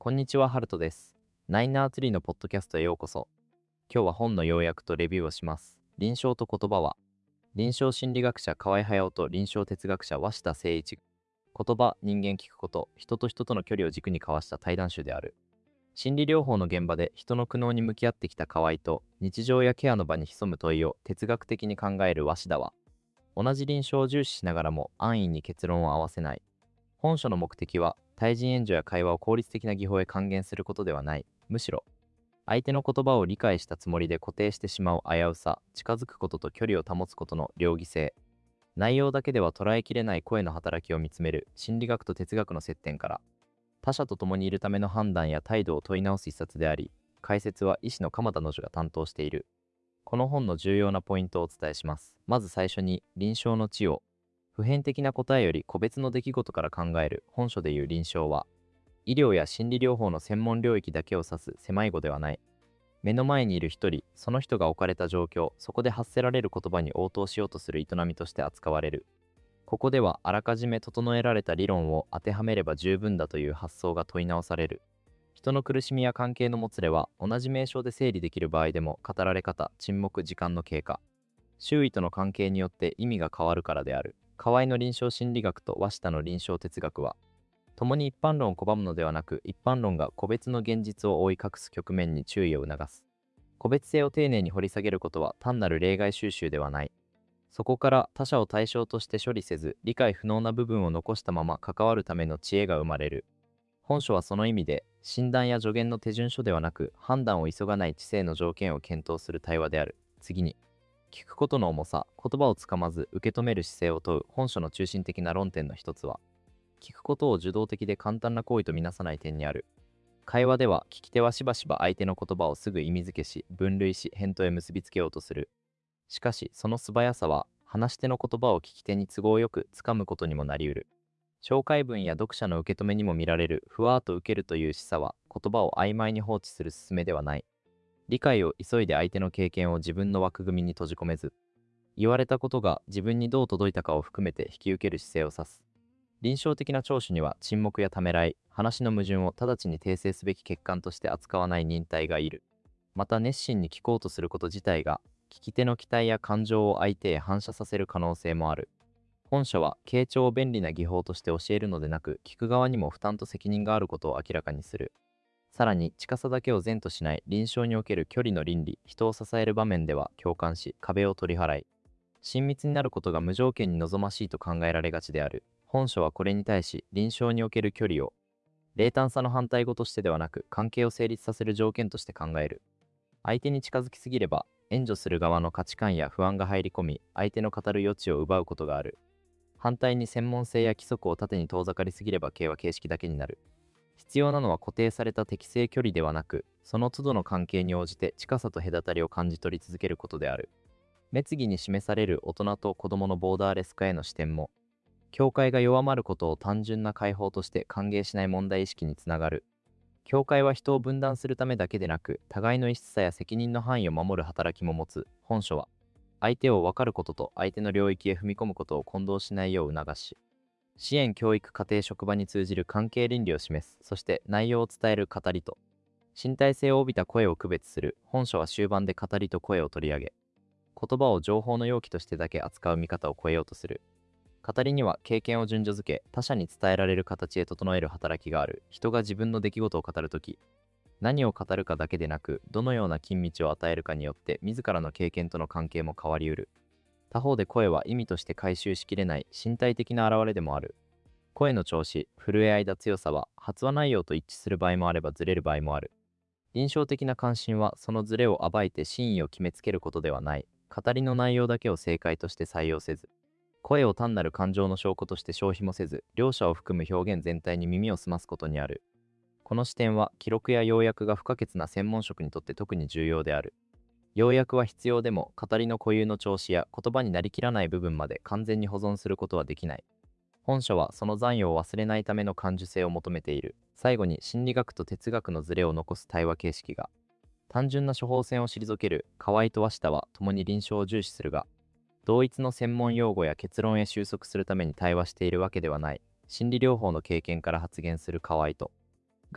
こんにちは、ハルトです。ナインナーツリーのポッドキャストへようこそ。今日は本の要約とレビューをします。臨床と言葉は、臨床心理学者河合隼と臨床哲学者鷲田誠一。言葉、人間聞くこと、人と人との距離を軸に交わした対談集である。心理療法の現場で人の苦悩に向き合ってきた河合と、日常やケアの場に潜む問いを哲学的に考える鷲田は、同じ臨床を重視しながらも安易に結論を合わせない。本書の目的は、対人援助や会話を効率的な技法へ還元することではない。むしろ、相手の言葉を理解したつもりで固定してしまう危うさ、近づくことと距離を保つことの両義性、内容だけでは捉えきれない声の働きを見つめる心理学と哲学の接点から、他者と共にいるための判断や態度を問い直す一冊であり、解説は医師の鎌田の女が担当している。この本の重要なポイントをお伝えします。まず最初に、臨床の知を、普遍的な答えより個別の出来事から考える本書でいう臨床は、医療や心理療法の専門領域だけを指す狭い語ではない。目の前にいる一人、その人が置かれた状況、そこで発せられる言葉に応答しようとする営みとして扱われる。ここではあらかじめ整えられた理論を当てはめれば十分だという発想が問い直される。人の苦しみや関係のもつれは同じ名称で整理できる場合でも語られ方、沈黙、時間の経過、周囲との関係によって意味が変わるからである。河合の臨床心理学と鷲田の臨床哲学は、共に一般論を拒むのではなく、一般論が個別の現実を覆い隠す局面に注意を促す。個別性を丁寧に掘り下げることは単なる例外収集ではない。そこから他者を対象として処理せず、理解不能な部分を残したまま関わるための知恵が生まれる。本書はその意味で、診断や助言の手順書ではなく、判断を急がない知性の条件を検討する対話である。次に、聞くことの重さ、言葉をつかまず受け止める姿勢を問う本書の中心的な論点の一つは、聞くことを受動的で簡単な行為とみなさない点にある。会話では聞き手はしばしば相手の言葉をすぐ意味付けし、分類し、返答へ結びつけようとする。しかし、その素早さは、話し手の言葉を聞き手に都合よくつかむことにもなりうる。紹介文や読者の受け止めにも見られるふわーっと受けるという示唆は、言葉を曖昧に放置する勧めではない。理解を急いで相手の経験を自分の枠組みに閉じ込めず、言われたことが自分にどう届いたかを含めて引き受ける姿勢を指す。臨床的な聴取には沈黙やためらい、話の矛盾を直ちに訂正すべき欠陥として扱わない忍耐がいる。また熱心に聞こうとすること自体が、聞き手の期待や感情を相手へ反射させる可能性もある。本書は、傾聴を便利な技法として教えるのでなく、聞く側にも負担と責任があることを明らかにする。さらに、近さだけを善としない臨床における距離の倫理、人を支える場面では共感し、壁を取り払い、親密になることが無条件に望ましいと考えられがちである。本書はこれに対し、臨床における距離を、冷淡さの反対語としてではなく、関係を成立させる条件として考える。相手に近づきすぎれば、援助する側の価値観や不安が入り込み、相手の語る余地を奪うことがある。反対に専門性や規則を盾に遠ざかりすぎれば形は形式だけになる。必要なのは固定された適正距離ではなく、その都度の関係に応じて近さと隔たりを感じ取り続けることである。滅儀に示される大人と子供のボーダーレス化への視点も、境界が弱まることを単純な解放として歓迎しない問題意識につながる。境界は人を分断するためだけでなく、互いの異質さや責任の範囲を守る働きも持つ。本書は、相手を分かることと相手の領域へ踏み込むことを混同しないよう促し、支援教育家庭職場に通じる関係倫理を示す。そして内容を伝える語りと、身体性を帯びた声を区別する。本書は終盤で語りと声を取り上げ、言葉を情報の容器としてだけ扱う見方を超えようとする。語りには経験を順序づけ、他者に伝えられる形へ整える働きがある。人が自分の出来事を語るとき、何を語るかだけでなく、どのような近道を与えるかによって、自らの経験との関係も変わりうる。他方で声は意味として回収しきれない身体的な現れでもある。声の調子、震え合いだ強さは、発話内容と一致する場合もあればずれる場合もある。臨床的な関心は、そのずれを暴いて真意を決めつけることではない。語りの内容だけを正解として採用せず、声を単なる感情の証拠として消費もせず、両者を含む表現全体に耳を澄ますことにある。この視点は、記録や要約が不可欠な専門職にとって特に重要である。要約は必要でも、語りの固有の調子や言葉になりきらない部分まで完全に保存することはできない。本書はその残余を忘れないための感受性を求めている。最後に心理学と哲学のズレを残す対話形式が、単純な処方箋を退ける。河合と鷲田は共に臨床を重視するが、同一の専門用語や結論へ収束するために対話しているわけではない。心理療法の経験から発言する河合と、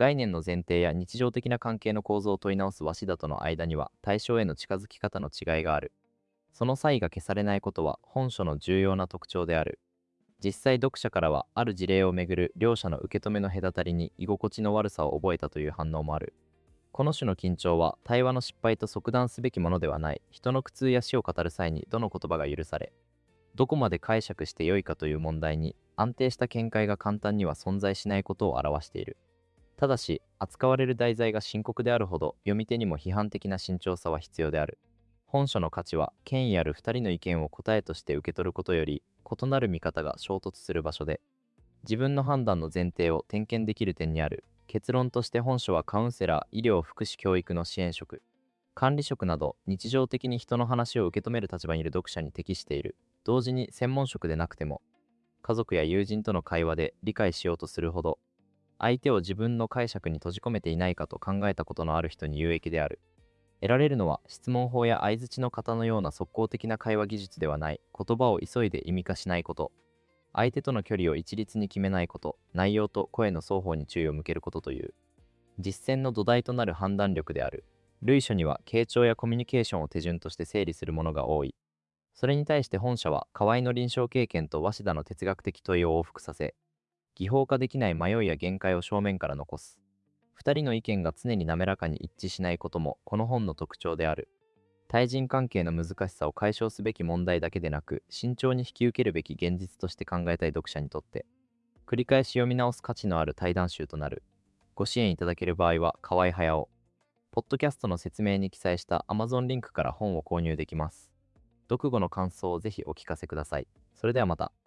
概念の前提や日常的な関係の構造を問い直す鷲田との間には対象への近づき方の違いがある。その差異が消されないことは本書の重要な特徴である。実際読者からはある事例をめぐる両者の受け止めの隔たりに居心地の悪さを覚えたという反応もある。この種の緊張は対話の失敗と即断すべきものではない。人の苦痛や死を語る際にどの言葉が許され、どこまで解釈してよいかという問題に安定した見解が簡単には存在しないことを表している。ただし、扱われる題材が深刻であるほど読み手にも批判的な慎重さは必要である。本書の価値は権威ある2人の意見を答えとして受け取ることより、異なる見方が衝突する場所で、自分の判断の前提を点検できる点にある。結論として本書はカウンセラー、医療、福祉、教育の支援職、管理職など日常的に人の話を受け止める立場にいる読者に適している。同時に専門職でなくても、家族や友人との会話で理解しようとするほど、相手を自分の解釈に閉じ込めていないかと考えたことのある人に有益である。得られるのは質問法や相槌の型のような即効的な会話技術ではない。言葉を急いで意味化しないこと、相手との距離を一律に決めないこと、内容と声の双方に注意を向けることという実践の土台となる判断力である。類書には傾聴やコミュニケーションを手順として整理するものが多い。それに対して本書は河合の臨床経験と鷲田の哲学的問いを往復させ、技法化できない迷いや限界を正面から残す。二人の意見が常に滑らかに一致しないこともこの本の特徴である。対人関係の難しさを解消すべき問題だけでなく、慎重に引き受けるべき現実として考えたい読者にとって、繰り返し読み直す価値のある対談集となる。ご支援いただける場合は、河合隼。ポッドキャストの説明に記載した Amazon リンクから本を購入できます。読後の感想をぜひお聞かせください。それではまた。